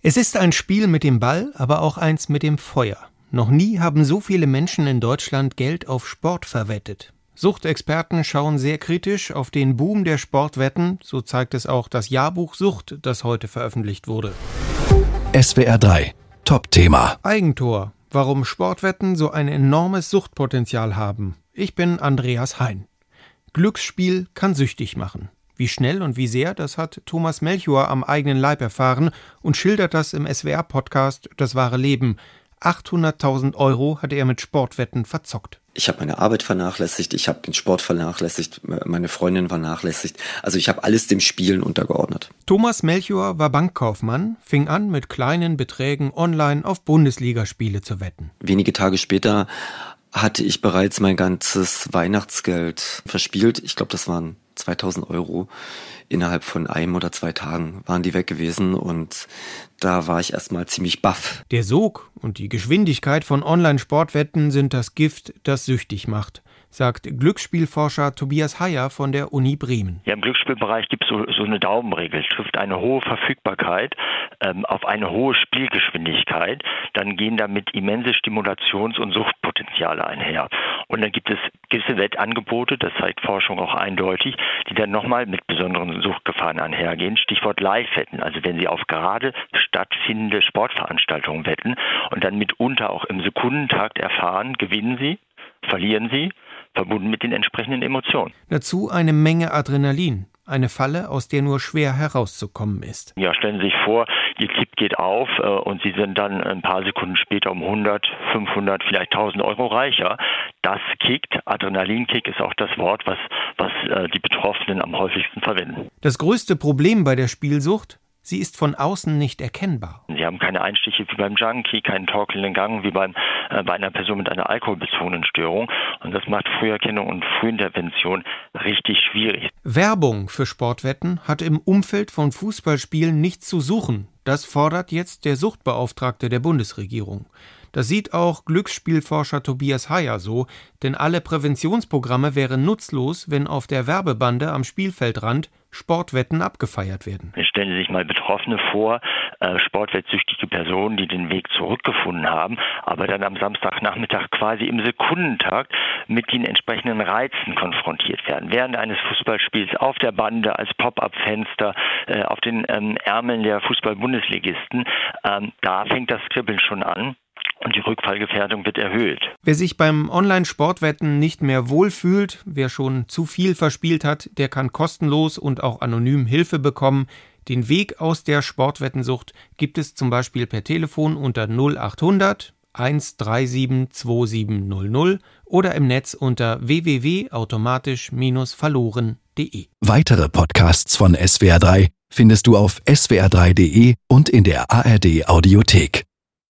Es ist ein Spiel mit dem Ball, aber auch eins mit dem Feuer. Noch nie haben so viele Menschen in Deutschland Geld auf Sport verwettet. Suchtexperten schauen sehr kritisch auf den Boom der Sportwetten, so zeigt es auch das Jahrbuch Sucht, das heute veröffentlicht wurde. SWR 3 Top-Thema. Eigentor. Warum Sportwetten so ein enormes Suchtpotenzial haben. Ich bin Andreas Hein. Glücksspiel kann süchtig machen. Wie schnell und wie sehr, das hat Thomas Melchior am eigenen Leib erfahren und schildert das im SWR-Podcast Das wahre Leben. 800.000 € hatte er mit Sportwetten verzockt. Ich habe meine Arbeit vernachlässigt, ich habe den Sport vernachlässigt, meine Freundin vernachlässigt. Also ich habe alles dem Spielen untergeordnet. Thomas Melchior war Bankkaufmann, fing an, mit kleinen Beträgen online auf Bundesligaspiele zu wetten. Wenige Tage später hatte ich bereits mein ganzes Weihnachtsgeld verspielt. Ich glaube, das waren 2.000 €. Innerhalb von 1 oder 2 Tagen waren die weg gewesen und da war ich erstmal ziemlich baff. Der Sog und die Geschwindigkeit von Online-Sportwetten sind das Gift, das süchtig macht, sagt Glücksspielforscher Tobias Heyer von der Uni Bremen. Ja, im Glücksspielbereich gibt es so eine Daumenregel. Trifft eine hohe Verfügbarkeit auf eine hohe Spielgeschwindigkeit, dann gehen damit immense Stimulations- und Suchtpotenziale einher. Und dann gibt es gewisse Wettangebote, das zeigt Forschung auch eindeutig, die dann nochmal mit besonderen Suchtgefahren einhergehen. Stichwort Live-Wetten, also wenn Sie auf gerade stattfindende Sportveranstaltungen wetten und dann mitunter auch im Sekundentakt erfahren, gewinnen Sie, verlieren Sie, verbunden mit den entsprechenden Emotionen. Dazu eine Menge Adrenalin. Eine Falle, aus der nur schwer herauszukommen ist. Ja, stellen Sie sich vor, Ihr Tipp geht auf und Sie sind dann ein paar Sekunden später um 100, 500, vielleicht 1.000 € reicher. Das kickt, Adrenalinkick ist auch das Wort, was die Betroffenen am häufigsten verwenden. Das größte Problem bei der Spielsucht? Sie ist von außen nicht erkennbar. Sie haben keine Einstiche wie beim Junkie, keinen torkelnden Gang wie bei einer Person mit einer alkoholbezogenen Störung. Und das macht Früherkennung und Frühintervention richtig schwierig. Werbung für Sportwetten hat im Umfeld von Fußballspielen nichts zu suchen. Das fordert jetzt der Suchtbeauftragte der Bundesregierung. Das sieht auch Glücksspielforscher Tobias Heyer so, denn alle Präventionsprogramme wären nutzlos, wenn auf der Werbebande am Spielfeldrand Sportwetten abgefeiert werden. Stellen Sie sich mal Betroffene vor, sportwettsüchtige Personen, die den Weg zurückgefunden haben, aber dann am Samstagnachmittag quasi im Sekundentakt mit den entsprechenden Reizen konfrontiert werden. Während eines Fußballspiels auf der Bande, als Pop-up-Fenster, auf den Ärmeln der Fußball-Bundesligisten, da fängt das Kribbeln schon an. Und die Rückfallgefährdung wird erhöht. Wer sich beim Online-Sportwetten nicht mehr wohlfühlt, wer schon zu viel verspielt hat, der kann kostenlos und auch anonym Hilfe bekommen. Den Weg aus der Sportwettensucht gibt es zum Beispiel per Telefon unter 0800 137 2700 oder im Netz unter www.automatisch-verloren.de. Weitere Podcasts von SWR 3 findest du auf swr3.de und in der ARD Audiothek.